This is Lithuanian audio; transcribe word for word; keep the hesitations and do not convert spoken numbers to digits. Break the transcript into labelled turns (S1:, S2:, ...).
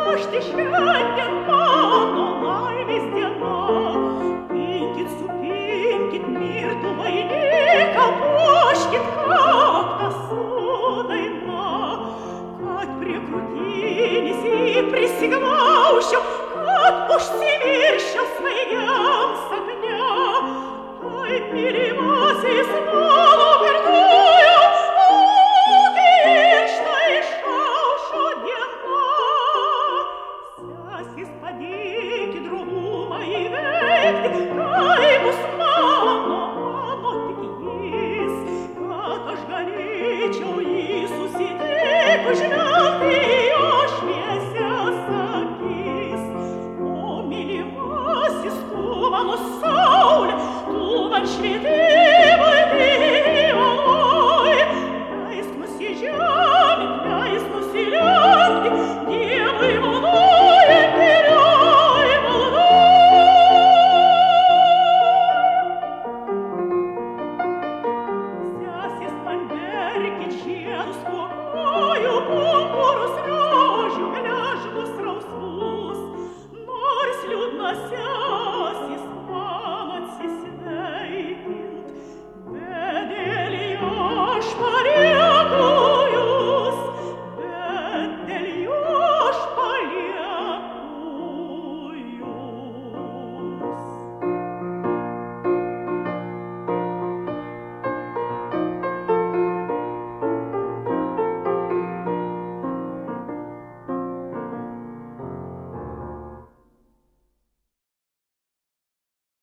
S1: štai šiandien mano laimės diena. Pinkit, supinkit mirtų vainiką, puoškit kaktą su daina, kad prie krūtinės jį prisiglaušiu, kad užsimirščiau svaigiam sapne. Taip mylimasis